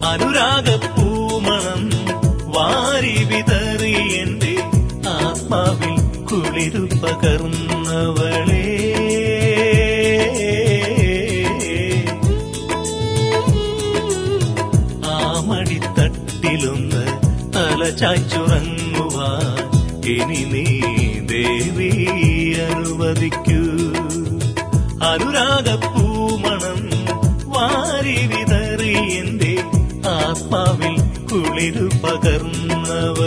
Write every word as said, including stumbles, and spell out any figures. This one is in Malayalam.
അനുരാഗപ്പൂമണം വാരി വിതറി എന്റെ ആത്മാവിൽ കുളിരു പകർന്നവളേ, ആ മടിത്തട്ടിലൊന്ന് തലചായ്ച്ചുറങ്ങുവാൻ ഇനി നീ ദേവി അനുവദിക്കൂ. അനുരാഗപ്പൂമണം വാരി വിതറി എന്റെ ആത്മാവിൽ കുളിരു പകർന്നവ